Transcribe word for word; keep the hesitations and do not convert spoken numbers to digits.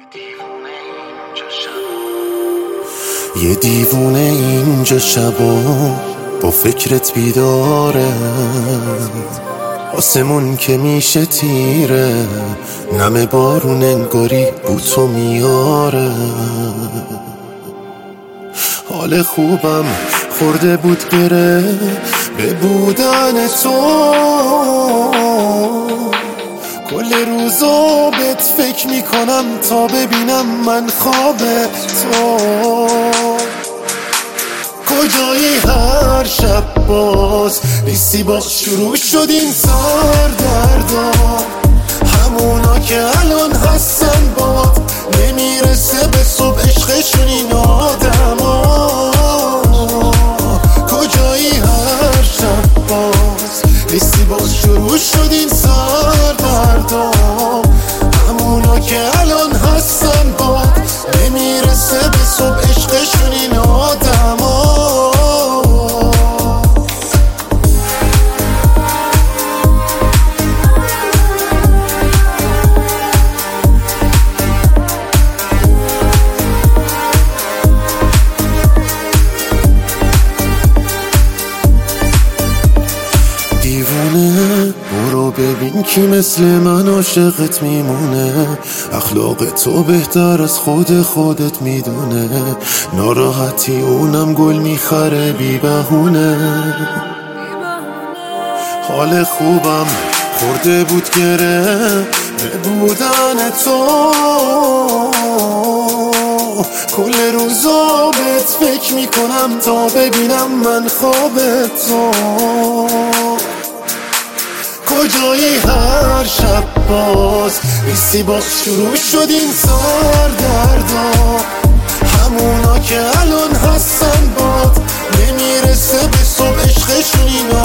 یه دیوونه اینجا شبا با فکرت بیداره، آسمون که میشه تیره، نم بارون انگاری بوتو میاره. حال خوبم خورده بود گره به بودن تو، کل روزا بهت فکر میکنم تا ببینم من خواب تو. کجایی هر شب باز نیستی، باز شروع شد این سر دردا، همونا که الان هستن باد نمیرسه به صبح عشقشون این آدما. کجایی هر شب باز نیستی، باز شروع شد این سر دردا، همونا که الان هستن باد نمیرسه به صبح عشقشون این آدما. دیوونه برو ببین کی مثل من عاشقت میمونه، اخلاق تو بهتر از خود خودت میدونه، ناراحتی اونم گل میخره بی بهونه. حال خوبم خورده بود گره به بودن تو، کل روزا بهت فکر میکنم تا ببینم من خواب تو. کجایی هر شب باز نیستی، باز شروع شد این سر دردا، همونا که الان هستن باد نمیرسه به صبح عشقشون اینا